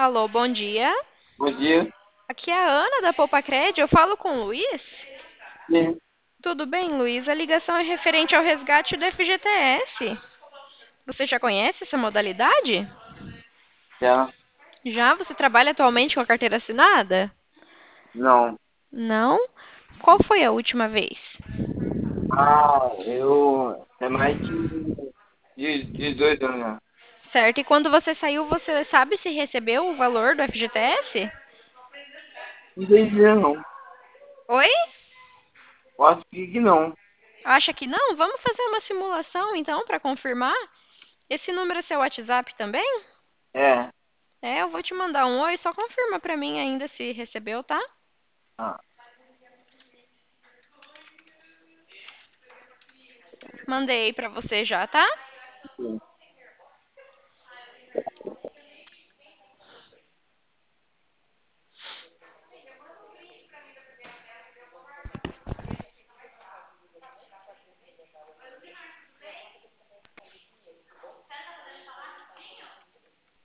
Alô, bom dia. Bom dia. Aqui é a Ana da Poupa Cred. Eu falo com o Luiz? Sim, Tudo bem, Luiz? A ligação é referente ao resgate do FGTS. Você já conhece essa modalidade? já. Já? Você trabalha atualmente com a carteira assinada? Não. Não? Qual foi a última vez? Eu. É mais de 2 anos já. Certo. E quando você saiu, você sabe se recebeu o valor do FGTS? Não tem dinheiro, não. Oi? Posso que não. Acha que não? Vamos fazer uma simulação então para confirmar? Esse número é seu WhatsApp também? É. É, eu vou te mandar um oi, só confirma pra mim ainda se recebeu, tá? Ah, Mandei pra você já, tá? sim.